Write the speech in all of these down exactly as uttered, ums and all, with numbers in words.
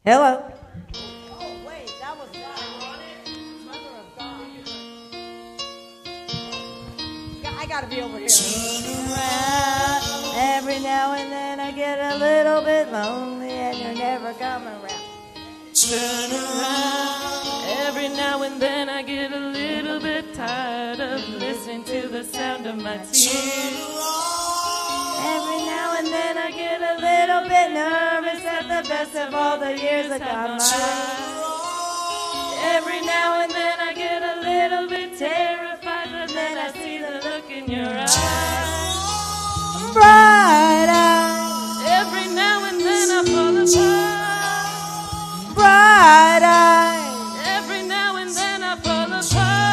Hello. Oh, wait, that was Mother of God. I gotta be over here. Every now and then I get a little bit lonely and you're never coming around. Turn around. Every now and then I get a little bit tired of listening to the sound of my tears. Every now and then I get a little bit nervous at the best of all the years that got mine. Every now and then I get a little bit terrified, but then I see the look in your eyes. Bright eyes. Every now and then I fall apart. Bright eyes. Every now and then I fall apart.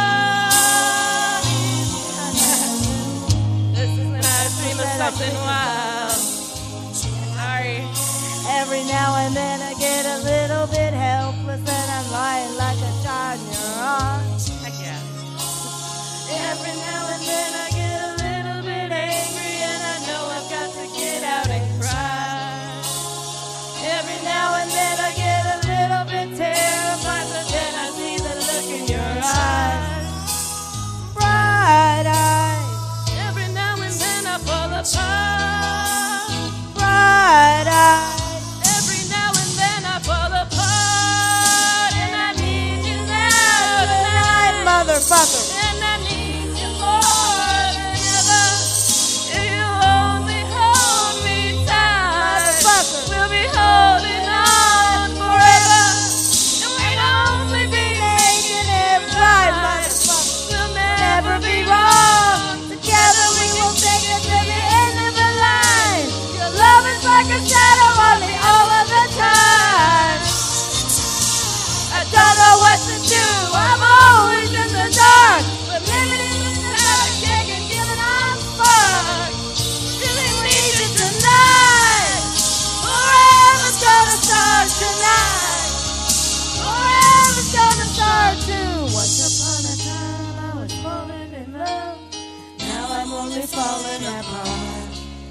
This is when I dream of something wild. Sorry. Every now and then I get a little bit helpless and I'm lying like a child in your arms. Heck yeah. Every now and then I get a little bit angry and I know I've got to get out and cry. Every now and then I get a little bit terrified, but then I see the look in your eyes. Bright eyes. Every now and then I fall apart. Bright eyes. Every now and then I fall apart. And I need you now tonight, Motherfucker. and I need you more than ever. If you only hold me tight, Motherfucker. we'll be holding on forever. And we'd only be making it Right, right. motherfucker. We'll Never never be be wrong. wrong. Together we will take it to the end of the line. Your love is like a shadow on me all of the time. I don't know what to do. I'm always in the dark. But living in the dark, taking, giving up fuck. Really need you tonight. Forever's gonna start tonight. Forever's gonna start too. Once upon a time I was falling in love. Now I'm only falling apart.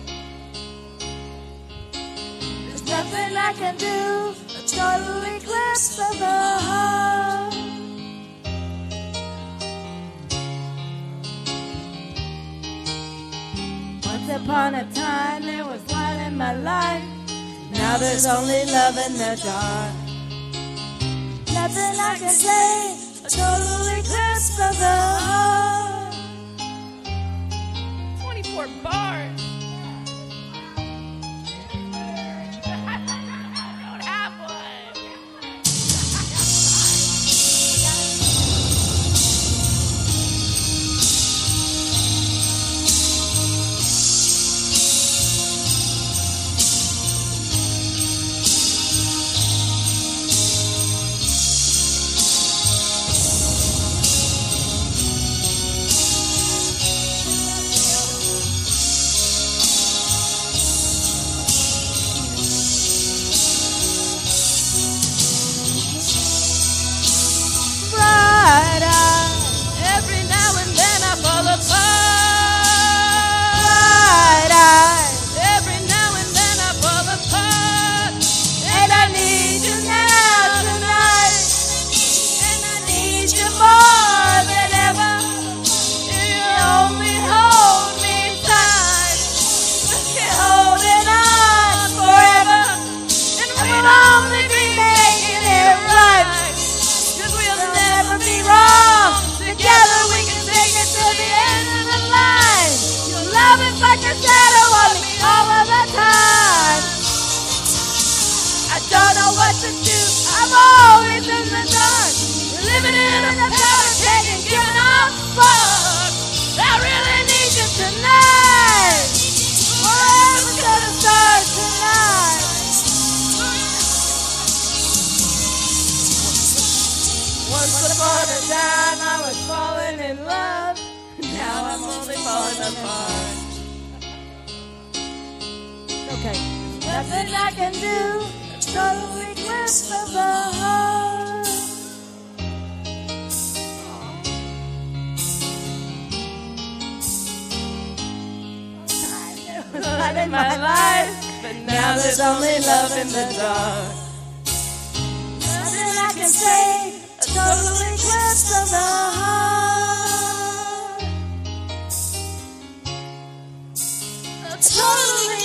There's nothing I can do. A total eclipse of the heart. Once upon a time there was light in my life. Now there's only love in the dark. Nothing I can say. A total eclipse of the heart. twenty-four bars. I don't have one. Bright eyes. Every now and then I fall apart. Bright eyes. Every now and then I fall apart. And I need you now tonight. And I need you more than ever. If you only hold me tight, We're holding on forever. and And we'll we'll only be making it right. Cause we'll We'll never never be wrong. Together we can take it to the end of the line. Your love is like a shadow on me all of the time. I don't know what to do. I'm always in the dark. Living in the dark, taking, giving up fuck. I really need you tonight. Forever's gonna start tonight. Once upon a time I was falling in love. Now I'm only falling apart. Okay, nothing I can do. Total eclipse of the heart. Light in my life, but now there's only love in the dark. total eclipse of the heart. A total